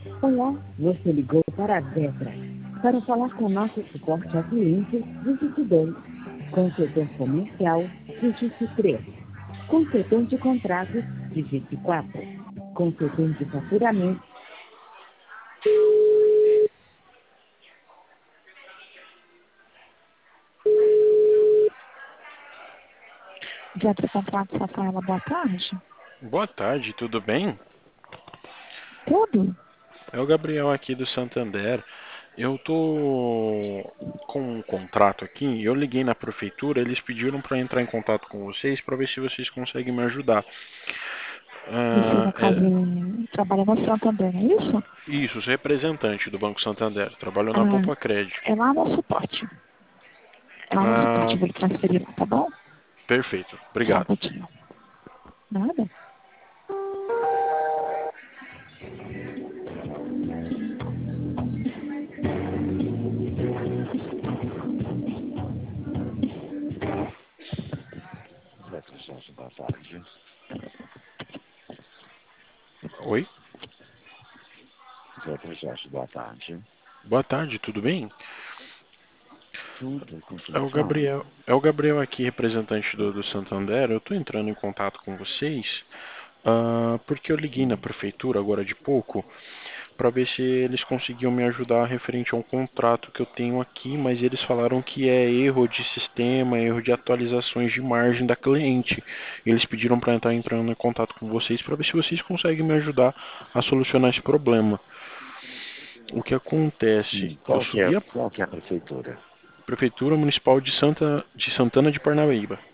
Olá, você ligou para a Tetra. Para falar com nosso suporte ao cliente, digite 2. Com o setor comercial, digite 3. Com o setor de contratos, digite 4. Com o setor de faturamento. Tetra Contratos, Rafaela, boa tarde. Boa tarde, tudo bem? Tudo? É o Gabriel aqui do Santander. Eu tô com um contrato aqui, eu liguei na prefeitura, eles pediram para entrar em contato com vocês para ver se vocês conseguem me ajudar. Você, no Ah, caso, trabalha no Santander, não é isso? isso, sou representante do Banco Santander, trabalho na Ah, Poupa Crédito. é lá no suporte. É lá no suporte, Ah, vou lhe transferir lá, tá bom? perfeito, Só um obrigado. pouquinho. Nada? Boa tarde. Oi? Jorge, boa tarde. Boa tarde, tudo bem? Tudo com É quem o fala? Gabriel, é o Gabriel aqui, representante do Santander. Eu estou entrando em contato com vocês, porque eu liguei na Sim. prefeitura agora de pouco para ver se eles conseguiam me ajudar referente a um contrato que eu tenho aqui, mas eles falaram que é erro de sistema, erro de atualizações de margem da cliente. Eles pediram para entrar entrando em contato com vocês para ver se vocês conseguem me ajudar a solucionar esse problema. O que acontece? Sim. Eu subi a Qual que é a prefeitura? Prefeitura Municipal de Santana de Parnaíba.